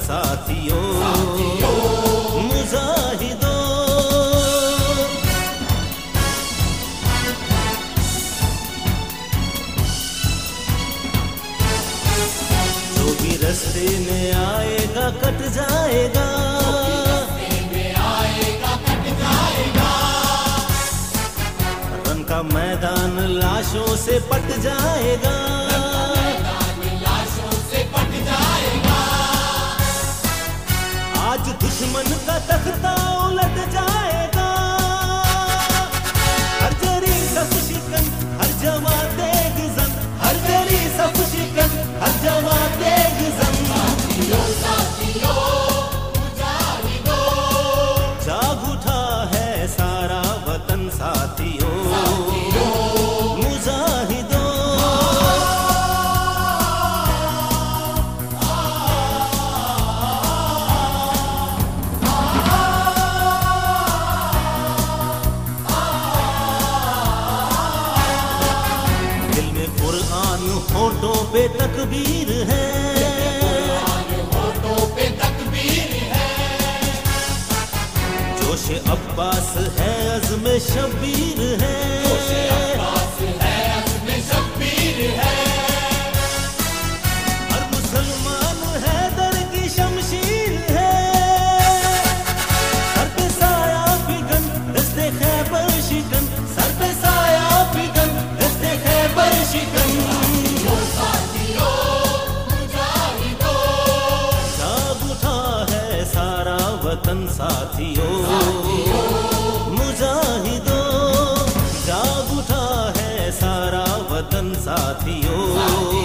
साथियों मुजाहिदों। जो भी रास्ते में आएगा कट जाएगा, रन का मैदान लाशों से पट जाएगा, आज दुश्मन का तख्ता उलट जाएगा। हर जरी सब शिकन हर जवां तेग जन, हर जरी सब शिकन हर जवां तेग जन। जाग उठा है सारा वतन साथियों मुजाहिदों। होठों पे तकबीर है, जोश अब्बास है अज़्म शब्बीर है, हर मुसलमान है दर की शमशीर है। सर पे साया फिगन दस्ते खैबर शिकन, सर पे साया फिगन दस्ते खैबर शिकन। वतन साथियों मुजाहिदों, जाग उठा है सारा वतन साथियों।